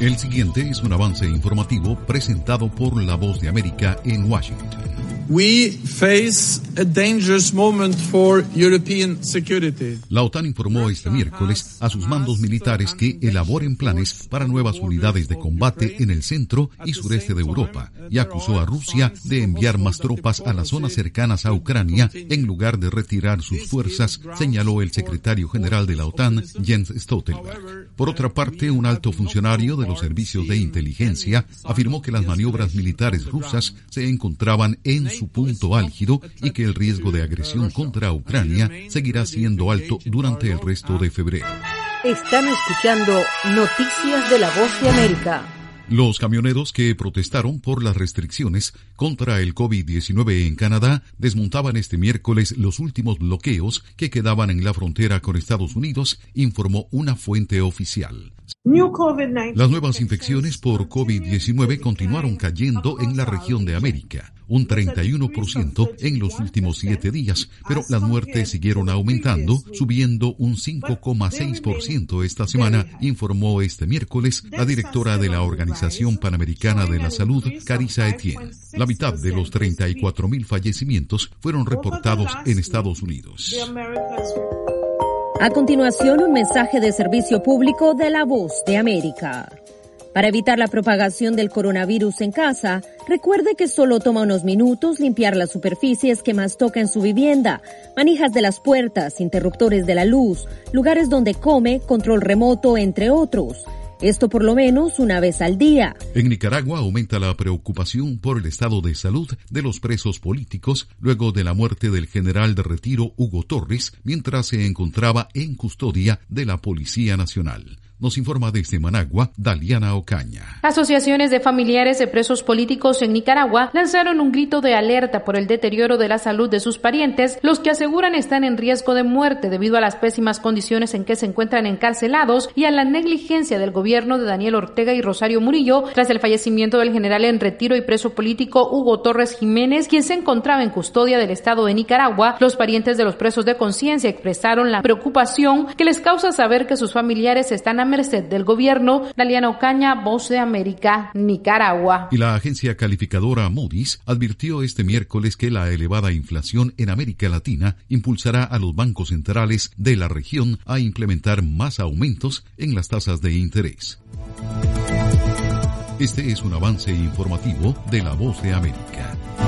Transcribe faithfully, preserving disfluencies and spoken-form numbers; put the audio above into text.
El siguiente es un avance informativo presentado por La Voz de América en Washington. We face a dangerous moment for European security. La OTAN informó este miércoles a sus mandos militares que elaboren planes para nuevas unidades de combate en el centro y sureste de Europa y acusó a Rusia de enviar más tropas a las zonas cercanas a Ucrania en lugar de retirar sus fuerzas, señaló el secretario general de la OTAN, Jens Stoltenberg. Por otra parte, un alto funcionario de los servicios de inteligencia afirmó que las maniobras militares rusas se encontraban en su punto álgido y que el riesgo de agresión contra Ucrania seguirá siendo alto durante el resto de febrero. Están escuchando Noticias de La Voz de América. Los camioneros que protestaron por las restricciones contra el COVID diecinueve en Canadá desmontaban este miércoles los últimos bloqueos que quedaban en la frontera con Estados Unidos, informó una fuente oficial. Las nuevas infecciones por COVID diecinueve continuaron cayendo en la región de América, un treinta y uno por ciento en los últimos siete días, pero las muertes siguieron aumentando, subiendo un cinco coma seis por ciento esta semana, informó este miércoles la directora de la Organización Panamericana de la Salud, Carissa Etienne. La mitad de los treinta y cuatro mil fallecimientos fueron reportados en Estados Unidos. A continuación, un mensaje de servicio público de La Voz de América. Para evitar la propagación del coronavirus en casa, recuerde que solo toma unos minutos limpiar las superficies que más toca en su vivienda, manijas de las puertas, interruptores de la luz, lugares donde come, control remoto, entre otros. Esto por lo menos una vez al día. En Nicaragua aumenta la preocupación por el estado de salud de los presos políticos luego de la muerte del general de retiro Hugo Torres mientras se encontraba en custodia de la Policía Nacional. Nos informa desde Managua, Daliana Ocaña. Asociaciones de familiares de presos políticos en Nicaragua lanzaron un grito de alerta por el deterioro de la salud de sus parientes, los que aseguran están en riesgo de muerte debido a las pésimas condiciones en que se encuentran encarcelados y a la negligencia del gobierno de Daniel Ortega y Rosario Murillo tras el fallecimiento del general en retiro y preso político Hugo Torres Jiménez, quien se encontraba en custodia del Estado de Nicaragua. Los parientes de los presos de conciencia expresaron la preocupación que les causa saber que sus familiares están a merced del gobierno. Daliana Ocaña, Voz de América, Nicaragua. Y la agencia calificadora Moody's advirtió este miércoles que la elevada inflación en América Latina impulsará a los bancos centrales de la región a implementar más aumentos en las tasas de interés. Este es un avance informativo de La Voz de América.